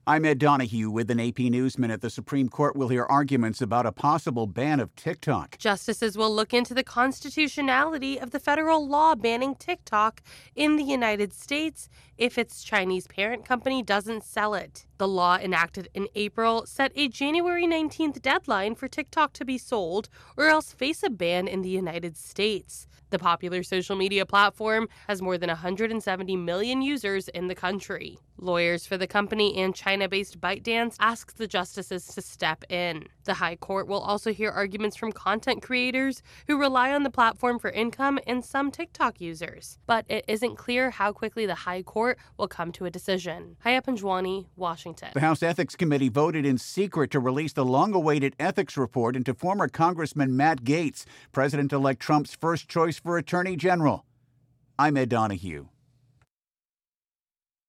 I'm Ed Donahue with an AP News Minute. The Supreme Court will hear arguments about a possible ban of TikTok. Justices will look into the constitutionality of the federal law banning TikTok in the United States if its Chinese parent company doesn't sell it. The law, enacted in April, set a January 19th deadline for TikTok to be sold or else face a ban in the United States. The popular social media platform has more than 170 million users in the country. Lawyers for the company and China-based ByteDance asked the justices to step in. The High Court will also hear arguments from content creators who rely on the platform for income and some TikTok users. But it isn't clear how quickly the High Court will come to a decision. Haya Panjwani, Washington. The House Ethics Committee voted in secret to release the long-awaited ethics report into former Congressman Matt Gaetz, President-elect Trump's first choice for Attorney General. I'm Ed Donahue.